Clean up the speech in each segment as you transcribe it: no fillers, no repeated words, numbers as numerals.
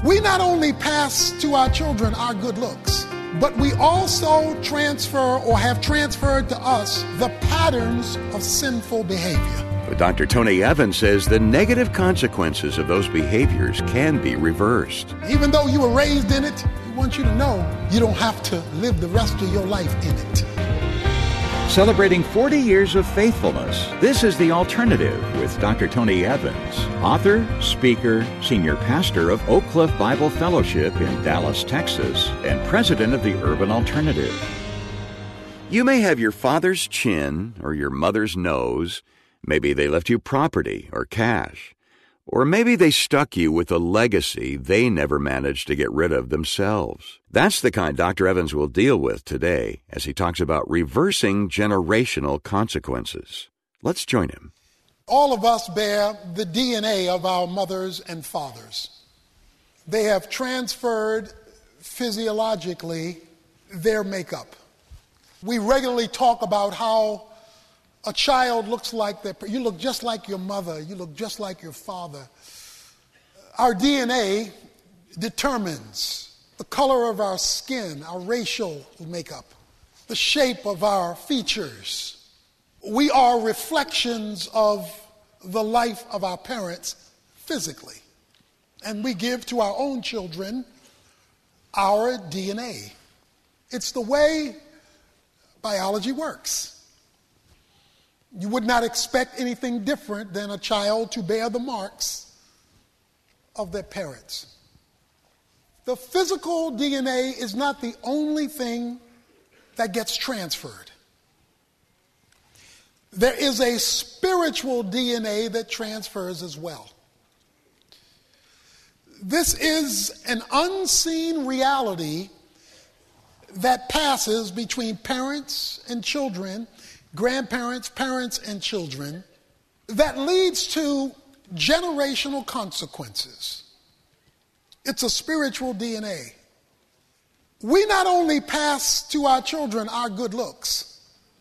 We not only pass to our children our good looks, but we also transfer or have transferred to us the patterns of sinful behavior. But Dr. Tony Evans says the negative consequences of those behaviors can be reversed. Even though you were raised in it, we want you to know you don't have to live the rest of your life in it. Celebrating 40 years of faithfulness, this is The Alternative with Dr. Tony Evans, author, speaker, senior pastor of Oak Cliff Bible Fellowship in Dallas, Texas, and president of the Urban Alternative. You may have your father's chin or your mother's nose. Maybe they left you property or cash. Or maybe they stuck you with a legacy they never managed to get rid of themselves. That's the kind Dr. Evans will deal with today as he talks about reversing generational consequences. Let's join him. All of us bear the DNA of our mothers and fathers. They have transferred physiologically their makeup. We regularly talk about how a child looks like you look just like your mother, you look just like your father. Our DNA determines the color of our skin, our racial makeup, the shape of our features. We are reflections of the life of our parents physically. And we give to our own children our DNA. It's the way biology works. You would not expect anything different than a child to bear the marks of their parents. The physical DNA is not the only thing that gets transferred. There is a spiritual DNA that transfers as well. This is an unseen reality that passes between parents and children, grandparents, parents, and children, that leads to generational consequences. It's a spiritual DNA. We not only pass to our children our good looks,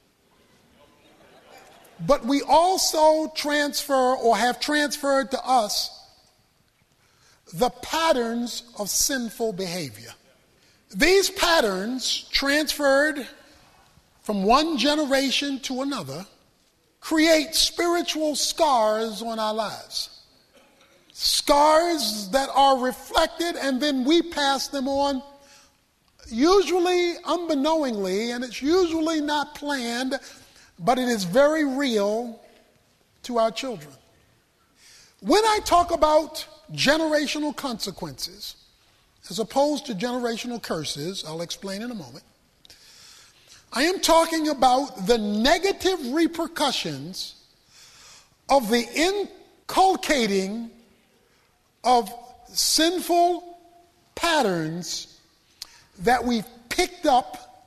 but we also transfer or have transferred to us the patterns of sinful behavior. These patterns transferred from one generation to another create spiritual scars on our lives. Scars that are reflected and then we pass them on, usually unbeknowingly, and it's usually not planned, but it is very real to our children. When I talk about generational consequences, as opposed to generational curses, I'll explain in a moment, I am talking about the negative repercussions of the inculcating of sinful patterns that we've picked up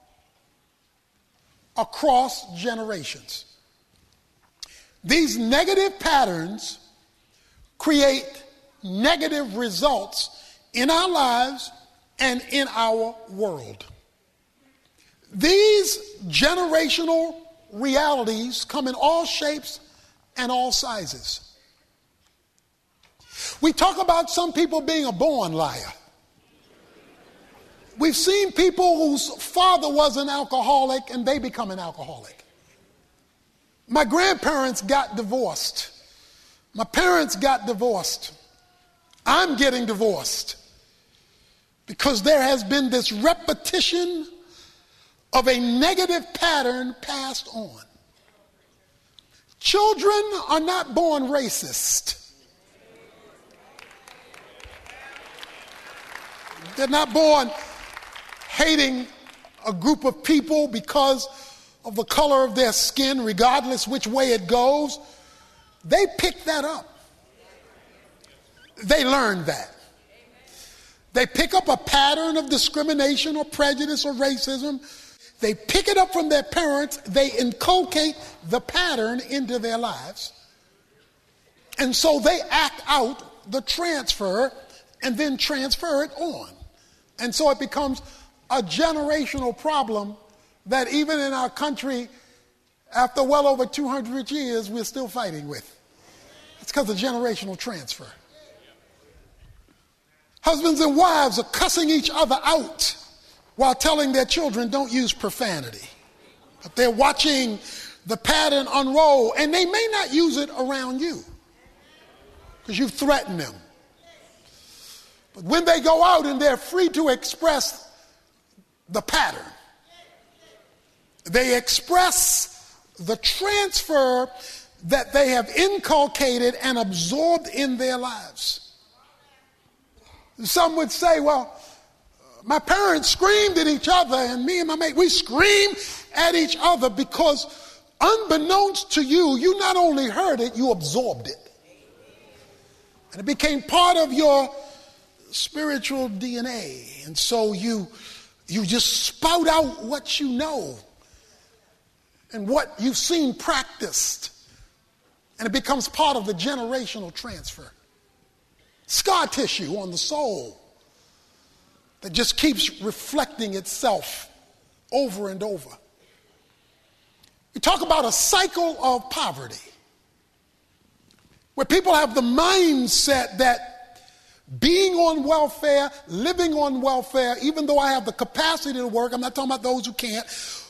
across generations. These negative patterns create negative results in our lives and in our world. These generational realities come in all shapes and all sizes. We talk about some people being a born liar. We've seen people whose father was an alcoholic and they become an alcoholic. My grandparents got divorced. My parents got divorced. I'm getting divorced because there has been this repetition of a negative pattern passed on. Children are not born racist. They're not born hating a group of people because of the color of their skin, regardless which way it goes. They pick that up. They learn that. They pick up a pattern of discrimination or prejudice or racism. They pick it up from their parents. They inculcate the pattern into their lives. And so they act out the transfer and then transfer it on. And so it becomes a generational problem that even in our country, after well over 200 years, we're still fighting with. It's because of generational transfer. Husbands and wives are cussing each other out while telling their children don't use profanity. But they're watching the pattern unroll, and they may not use it around you because you've threatened them. But when they go out and they're free to express the pattern, they express the transfer that they have inculcated and absorbed in their lives. Some would say, well, my parents screamed at each other, and me and my mate, we screamed at each other because unbeknownst to you, you not only heard it, you absorbed it. And it became part of your spiritual DNA. And so you just spout out what you know and what you've seen practiced. And it becomes part of the generational transfer. Scar tissue on the soul that just keeps reflecting itself over and over. We talk about a cycle of poverty, where people have the mindset that being on welfare, living on welfare, even though I have the capacity to work, I'm not talking about those who can't,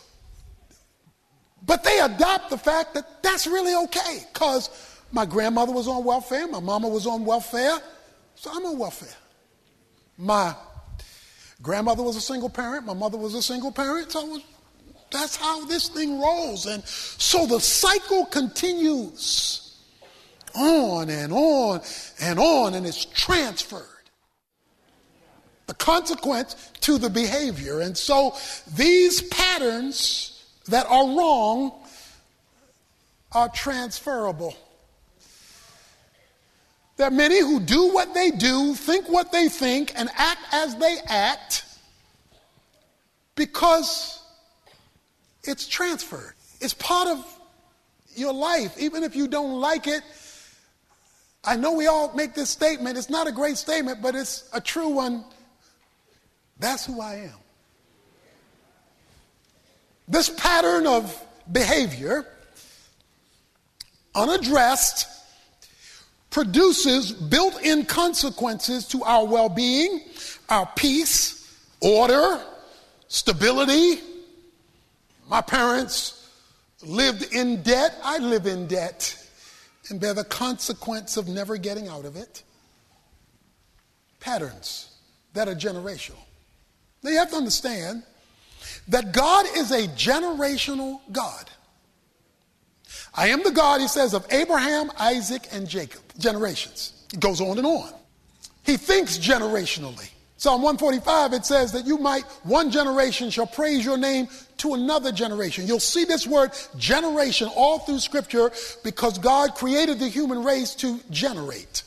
but they adopt the fact that that's really okay because my grandmother was on welfare, my mama was on welfare, so I'm on welfare. My grandmother was a single parent, my mother was a single parent, so that's how this thing rolls. And so the cycle continues on and on and on, and it's transferred. The consequence to the behavior. And so these patterns that are wrong are transferable. There are many who do what they do, think what they think, and act as they act because it's transferred. It's part of your life, even if you don't like it. I know we all make this statement. It's not a great statement, but it's a true one. That's who I am. This pattern of behavior, unaddressed, produces built-in consequences to our well-being, our peace, order, stability. My parents lived in debt. I live in debt and bear the consequence of never getting out of it. Patterns that are generational. Now you have to understand that God is a generational God. I am the God, he says, of Abraham, Isaac, and Jacob. Generations. It goes on and on. He thinks generationally. Psalm 145, it says that one generation shall praise your name to another generation. You'll see this word generation all through Scripture because God created the human race to generate.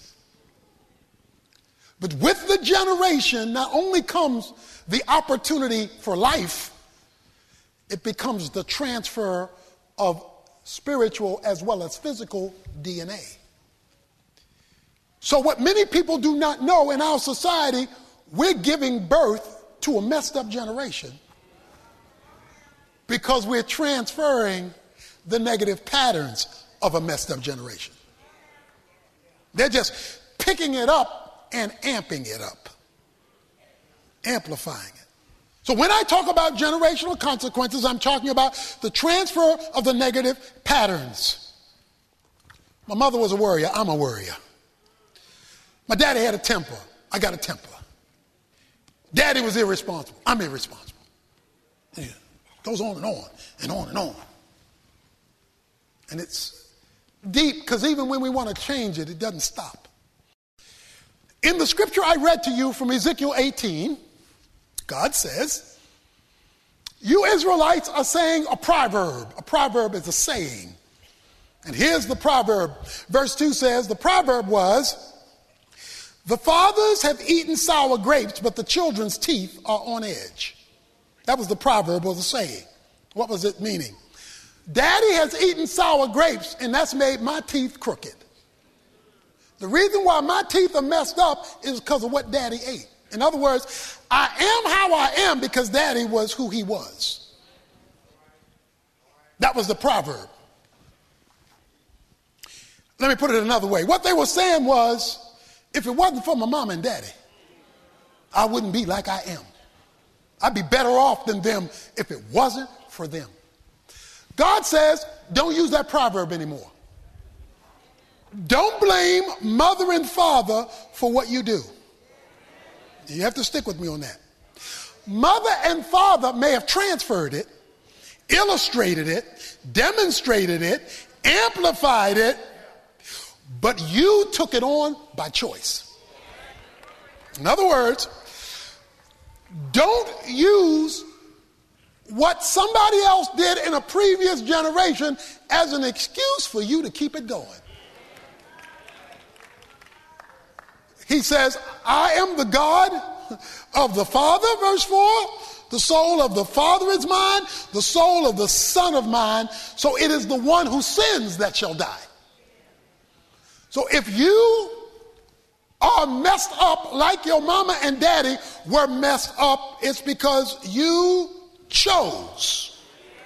But with the generation, not only comes the opportunity for life, it becomes the transfer of spiritual as well as physical DNA. So what many people do not know in our society, we're giving birth to a messed up generation because we're transferring the negative patterns of a messed up generation. They're just picking it up and amping it up, amplifying it. So when I talk about generational consequences, I'm talking about the transfer of the negative patterns. My mother was a worrier. I'm a worrier. My daddy had a temper. I got a temper. Daddy was irresponsible. I'm irresponsible. Yeah. It goes on and on and on and on. And it's deep because even when we want to change it, it doesn't stop. In the scripture I read to you from Ezekiel 18, God says, you Israelites are saying a proverb. A proverb is a saying. And here's the proverb. Verse 2 says, the proverb was, the fathers have eaten sour grapes, but the children's teeth are on edge. That was the proverb or the saying. What was it meaning? Daddy has eaten sour grapes, and that's made my teeth crooked. The reason why my teeth are messed up is because of what Daddy ate. In other words, I am how I am because Daddy was who he was. That was the proverb. Let me put it another way. What they were saying was, if it wasn't for my mom and daddy, I wouldn't be like I am. I'd be better off than them if it wasn't for them. God says, don't use that proverb anymore. Don't blame mother and father for what you do. You have to stick with me on that. Mother and father may have transferred it, illustrated it, demonstrated it, amplified it, but you took it on by choice. In other words, don't use what somebody else did in a previous generation as an excuse for you to keep it going. He says, I am the God of the Father, verse 4. The soul of the Father is mine, the soul of the Son of mine. So it is the one who sins that shall die. So if you are messed up like your mama and daddy were messed up, it's because you chose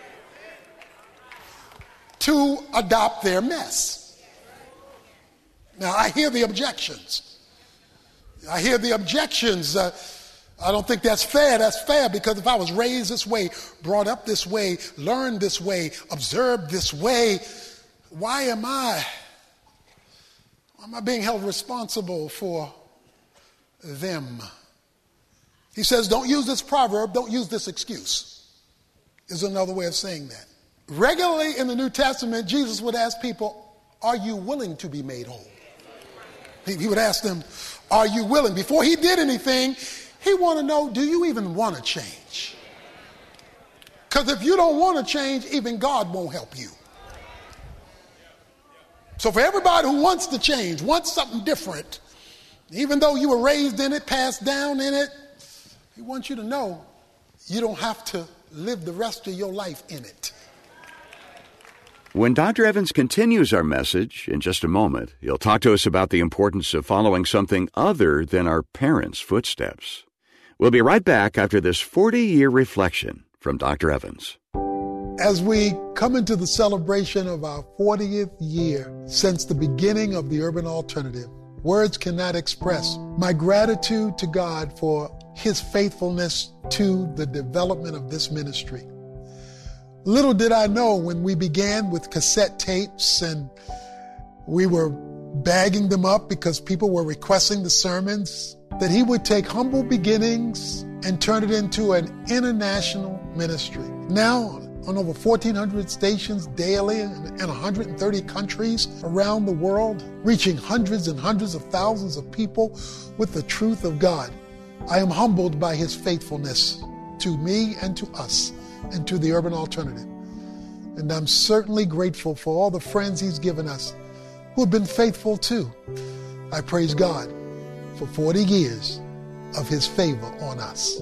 to adopt their mess. Now, I hear the objections. I don't think that's fair. That's fair because if I was raised this way, brought up this way, learned this way, observed this way, why am I being held responsible for them? He says, don't use this proverb, don't use this excuse, is another way of saying that. Regularly in the New Testament, Jesus would ask people, are you willing to be made whole? He would ask them, are you willing? Before he did anything, he wanted to know, do you even want to change? Because if you don't want to change, even God won't help you. So for everybody who wants to change, wants something different, even though you were raised in it, passed down in it, he wants you to know you don't have to live the rest of your life in it. When Dr. Evans continues our message in just a moment, he'll talk to us about the importance of following something other than our parents' footsteps. We'll be right back after this 40-year reflection from Dr. Evans. As we come into the celebration of our 40th year since the beginning of the Urban Alternative, words cannot express my gratitude to God for his faithfulness to the development of this ministry. Little did I know when we began with cassette tapes and we were bagging them up because people were requesting the sermons, that he would take humble beginnings and turn it into an international ministry. Now, on over 1,400 stations daily in 130 countries around the world, reaching hundreds and hundreds of thousands of people with the truth of God. I am humbled by his faithfulness to me and to us and to the Urban Alternative. And I'm certainly grateful for all the friends he's given us who have been faithful too. I praise God for 40 years of his favor on us.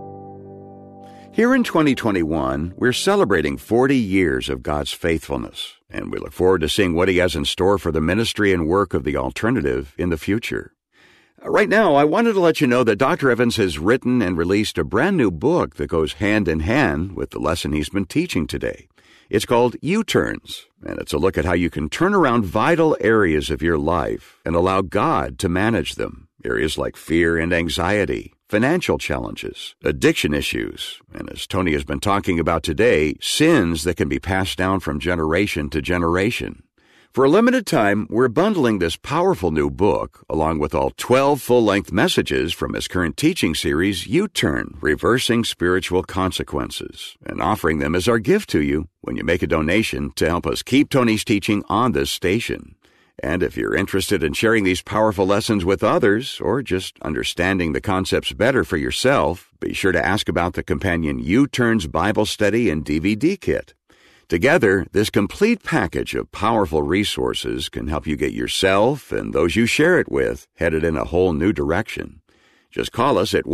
Here in 2021, we're celebrating 40 years of God's faithfulness, and we look forward to seeing what he has in store for the ministry and work of the Alternative in the future. Right now, I wanted to let you know that Dr. Evans has written and released a brand new book that goes hand in hand with the lesson he's been teaching today. It's called U-Turns, and it's a look at how you can turn around vital areas of your life and allow God to manage them. Areas like fear and anxiety, financial challenges, addiction issues, and as Tony has been talking about today, sins that can be passed down from generation to generation. For a limited time, we're bundling this powerful new book along with all 12 full-length messages from his current teaching series, U-Turn, Reversing Spiritual Consequences, and offering them as our gift to you when you make a donation to help us keep Tony's teaching on this station. And if you're interested in sharing these powerful lessons with others or just understanding the concepts better for yourself, be sure to ask about the companion U-Turns Bible Study and DVD kit. Together, this complete package of powerful resources can help you get yourself and those you share it with headed in a whole new direction. Just call us at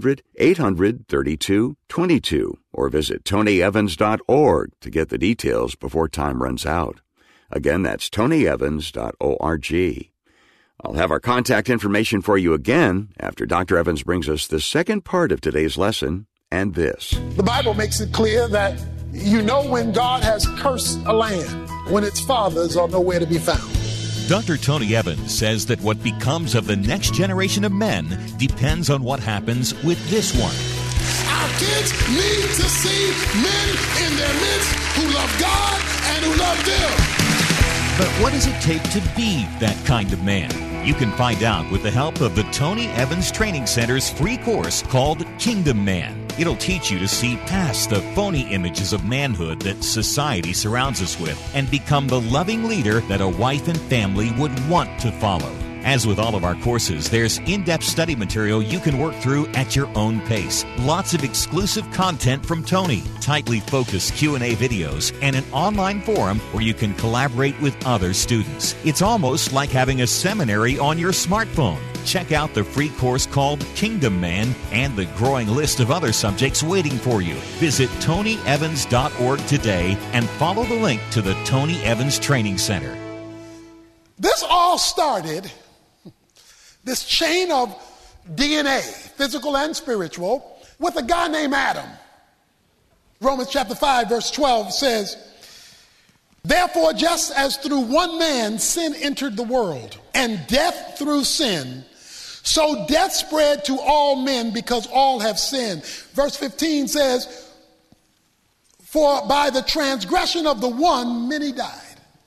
1-800-800-3222 or visit tonyevans.org to get the details before time runs out. Again, that's tonyevans.org. I'll have our contact information for you again after Dr. Evans brings us the second part of today's lesson and this. The Bible makes it clear that you know when God has cursed a land, when its fathers are nowhere to be found. Dr. Tony Evans says that what becomes of the next generation of men depends on what happens with this one. Our kids need to see men in their midst who love God and who love them. But what does it take to be that kind of man? You can find out with the help of the Tony Evans Training Center's free course called Kingdom Man. It'll teach you to see past the phony images of manhood that society surrounds us with and become the loving leader that a wife and family would want to follow. As with all of our courses, there's in-depth study material you can work through at your own pace. Lots of exclusive content from Tony, tightly focused Q&A videos, and an online forum where you can collaborate with other students. It's almost like having a seminary on your smartphone. Check out the free course called Kingdom Man and the growing list of other subjects waiting for you. Visit TonyEvans.org today and follow the link to the Tony Evans Training Center. This all started, this chain of DNA, physical and spiritual, with a guy named Adam. Romans chapter 5, verse 12 says, "Therefore, just as through one man sin entered the world, and death through sin, so death spread to all men because all have sinned." Verse 15 says, "For by the transgression of the one, many died."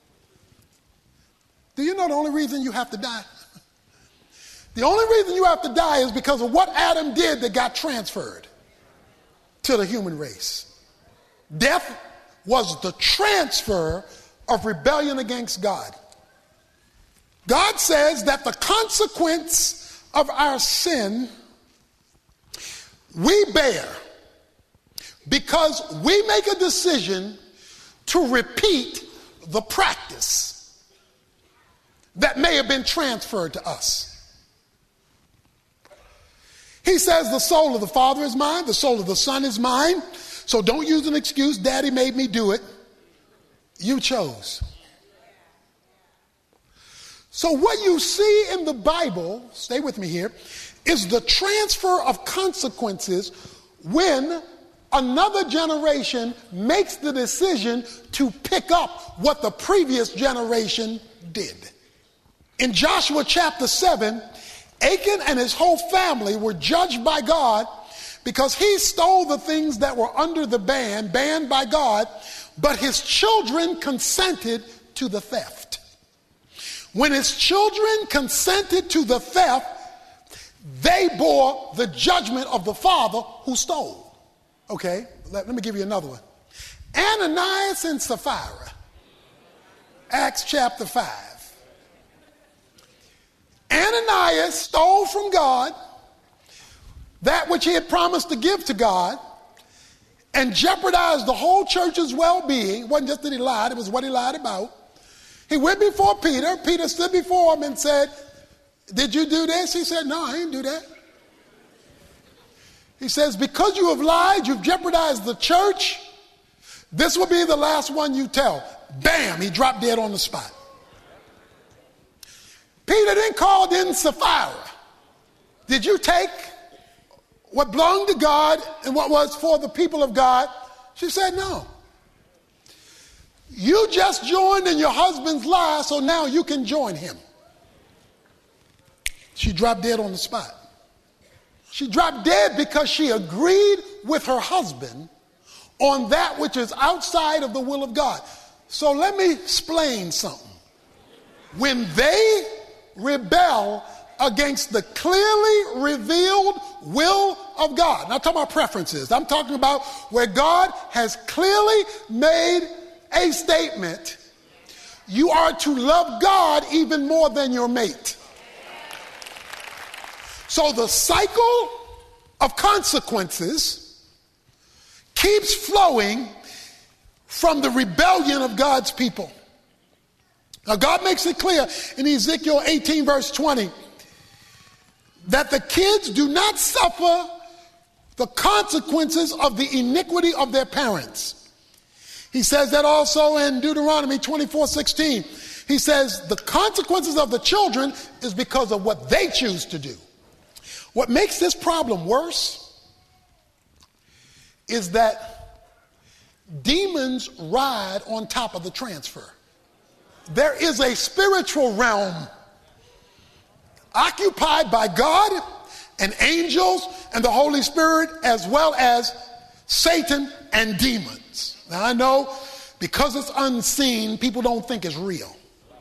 Do you know the only reason you have to die? The only reason you have to die is because of what Adam did that got transferred to the human race. Death was the transfer of rebellion against God. God says that the consequence of our sin we bear because we make a decision to repeat the practice that may have been transferred to us. He says the soul of the Father is mine, the soul of the Son is mine, so don't use an excuse, Daddy made me do it. You chose. So what you see in the Bible, stay with me here, is the transfer of consequences when another generation makes the decision to pick up what the previous generation did. In Joshua chapter 7, Achan and his whole family were judged by God because he stole the things that were under the ban, banned by God, but his children consented to the theft. When his children consented to the theft, they bore the judgment of the father who stole. Okay, let me give you another one. Ananias and Sapphira, Acts chapter 5. Ananias stole from God that which he had promised to give to God and jeopardized the whole church's well-being. It wasn't just that he lied, it was what he lied about. He went before Peter. Peter stood before him and said, "Did you do this?" He said, "No, I didn't do that." He says, "Because you have lied, you've jeopardized the church. This will be the last one you tell." Bam, he dropped dead on the spot. Peter then called in Sapphira. "Did you take what belonged to God and what was for the people of God?" She said, "No. You just joined in your husband's lie, so now you can join him." She dropped dead on the spot. She dropped dead because she agreed with her husband on that which is outside of the will of God. So let me explain something. When they rebel against the clearly revealed will of God, I'm not talking about preferences, I'm talking about where God has clearly made a statement, you are to love God even more than your mate. So the cycle of consequences keeps flowing from the rebellion of God's people. Now God makes it clear in Ezekiel 18 verse 20 that the kids do not suffer the consequences of the iniquity of their parents. He says that also in Deuteronomy 24:16. He says the consequences of the children is because of what they choose to do. What makes this problem worse is that demons ride on top of the transfer. there is a spiritual realm occupied by God and angels and the Holy Spirit, as well as Satan and demons. Now I know because it's unseen, people don't think it's real.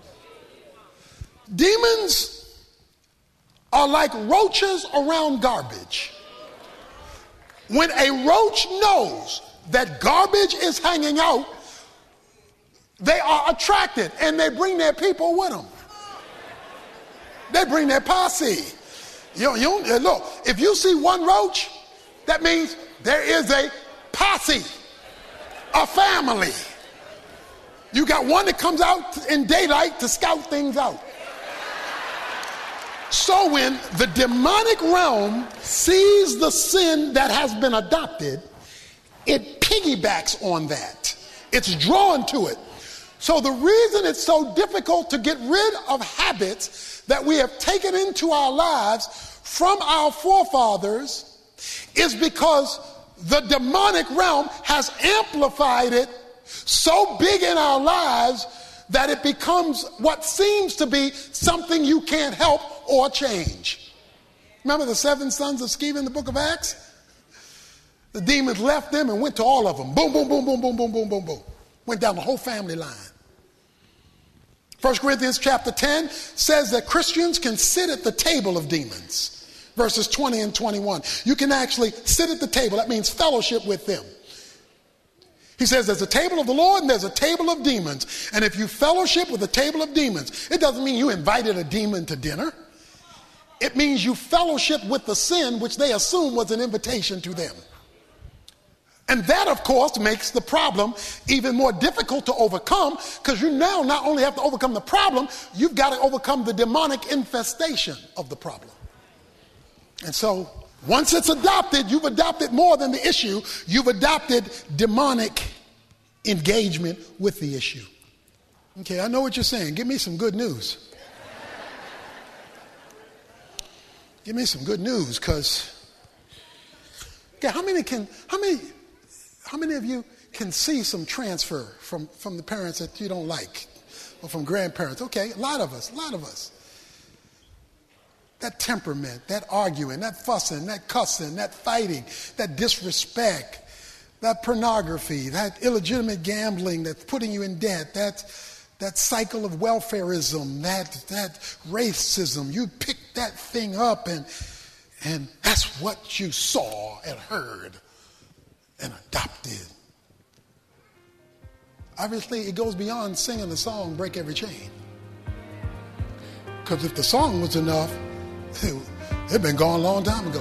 Demons are like roaches around garbage. When a roach knows that garbage is hanging out, they are attracted and they bring their people with them. They bring their posse. Look, if you see one roach, that means there is a posse, a family. You got one that comes out in daylight to scout things out. So when the demonic realm sees the sin that has been adopted, it piggybacks on that. It's drawn to it. So the reason it's so difficult to get rid of habits that we have taken into our lives from our forefathers is because the demonic realm has amplified it so big in our lives that it becomes what seems to be something you can't help or change. Remember the 7 sons of Sceva in the book of Acts? The demons left them and went to all of them. Boom, boom, boom, boom, boom, boom, boom, boom, boom. Went down the whole family line. 1 Corinthians chapter 10 says that Christians can sit at the table of demons. Verses 20 and 21. You can actually sit at the table. That means fellowship with them. He says there's a table of the Lord and there's a table of demons. And if you fellowship with the table of demons, it doesn't mean you invited a demon to dinner. It means you fellowship with the sin which they assume was an invitation to them. And that, of course, makes the problem even more difficult to overcome, because you now not only have to overcome the problem, you've got to overcome the demonic infestation of the problem. And so once it's adopted, you've adopted more than the issue. You've adopted demonic engagement with the issue. Okay, I know what you're saying. Give me some good news. Give me some good news, because okay, how many of you can see some transfer from the parents that you don't like, or from grandparents? Okay, a lot of us. That temperament, that arguing, that fussing, that cussing, that fighting, that disrespect, that pornography, that illegitimate gambling that's putting you in debt, that cycle of welfarism, that racism. You pick that thing up and that's what you saw and heard and adopted. Obviously, it goes beyond singing the song, Break Every Chain. Because if the song was enough, it'd been gone a long time ago.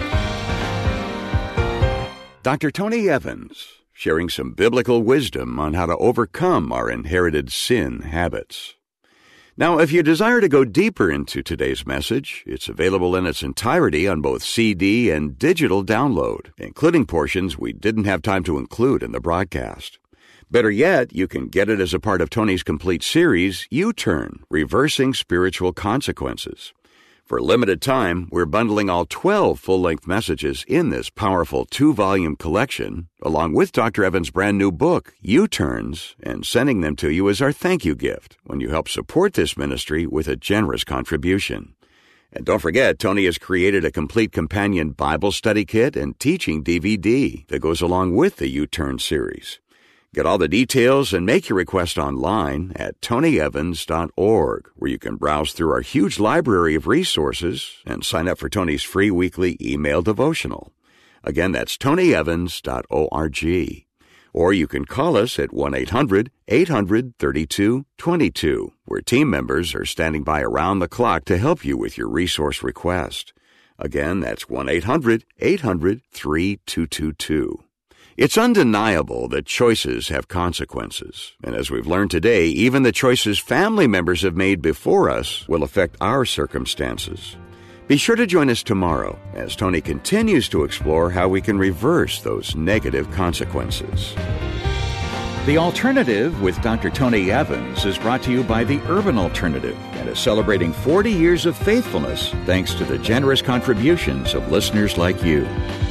Dr. Tony Evans, sharing some biblical wisdom on how to overcome our inherited sin habits. Now, if you desire to go deeper into today's message, it's available in its entirety on both CD and digital download, including portions we didn't have time to include in the broadcast. Better yet, you can get it as a part of Tony's complete series, U-Turn, Reversing Spiritual Consequences. For a limited time, we're bundling all 12 full-length messages in this powerful 2-volume collection, along with Dr. Evans' brand new book, U-Turns, and sending them to you as our thank you gift when you help support this ministry with a generous contribution. And don't forget, Tony has created a complete companion Bible study kit and teaching DVD that goes along with the U-Turn series. Get all the details and make your request online at tonyevans.org, where you can browse through our huge library of resources and sign up for Tony's free weekly email devotional. Again, that's tonyevans.org. Or you can call us at 1-800-800-3222, where team members are standing by around the clock to help you with your resource request. Again, that's 1-800-800-3222. It's undeniable that choices have consequences, and as we've learned today, even the choices family members have made before us will affect our circumstances. Be sure to join us tomorrow as Tony continues to explore how we can reverse those negative consequences. The Alternative with Dr. Tony Evans is brought to you by the Urban Alternative and is celebrating 40 years of faithfulness thanks to the generous contributions of listeners like you.